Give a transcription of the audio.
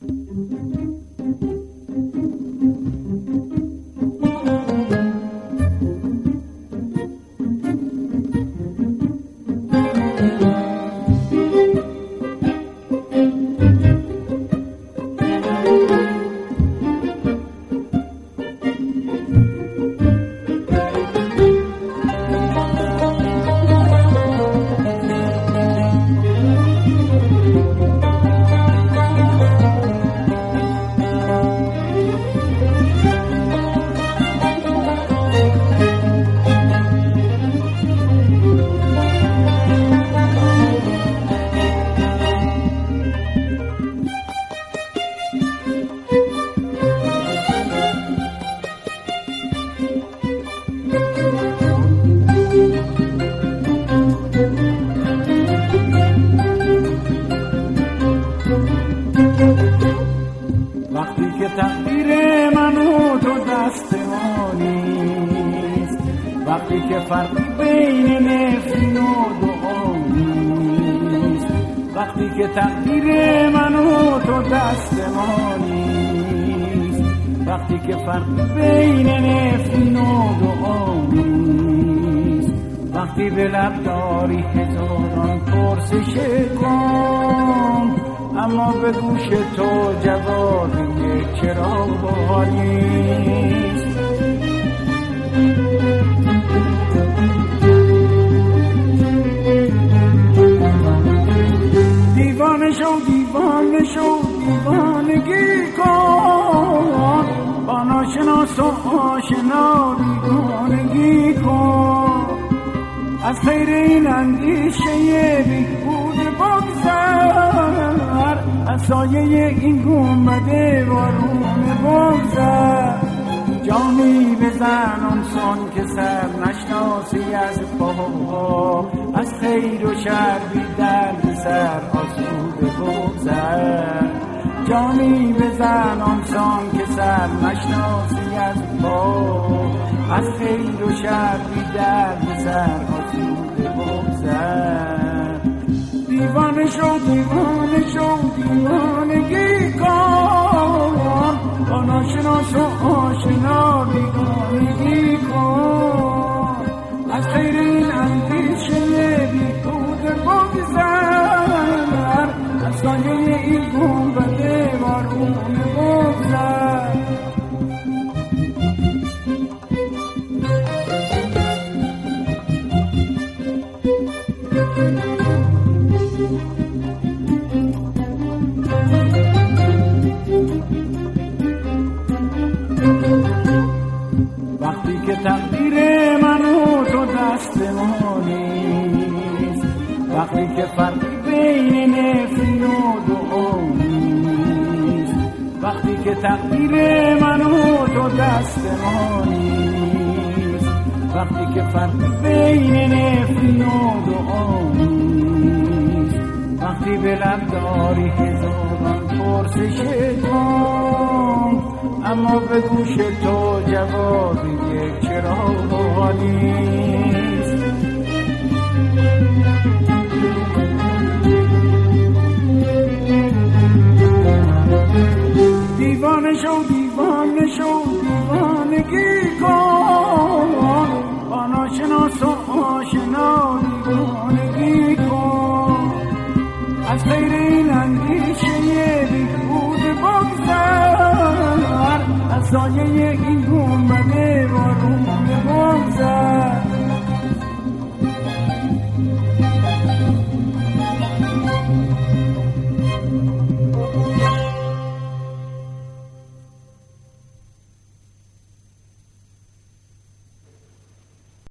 وقتی که تقدیر من و تو دست ما نیست، وقتی که فرقی بین نفرین و دعا نیست، وقتی که تقدیر من و تو دست ما نیست، وقتی که فرقی بین نفرین و دعا نیست، وقتی به لب داری هزاران پرسش کن اما به گوش تو جواب یک چرا با نیست. دیوانه شو دیوانه شو دیوانگی کن، با ناشناس و آشنا بیگانگی کن، از خیر این اندیشه بیهوده بگذر، از سایه این گنبد وارونه بگذر، جامی بزن آنسان که سر نشناسی از پاها، از خیر و شر بی درد سر آسوده بگذر، جامی بزن آنسان که سر نشناسی از پاها، از خیر و شر بی درد سر آسوده بگذر. دیوانه شو دیوانه شو دیوانگی کن، با ناشناس و آشنا بیگانگی کن، از خیر این اندیشه بیهوده بگذر، از سایه این گنبد وارونه بگذر. وقتی که تقدیر من و تو دست ما نیست، وقتی که فرقی بین نفرین و دعا نیست، وقتی که تقدیر من و تو دست ما نیست، وقتی که فرقی بین نفرین و دعا نیست، وقتی به لب داری هزاران پرسش کن اما به گوش تو جواب یک چرا نیست. دیوانه شو دیوانه شو دیوانگی کن، با ناشناس و آشنا بیگانگی کن، از خیر این اندیشه بیهوده بگذر، از سایه این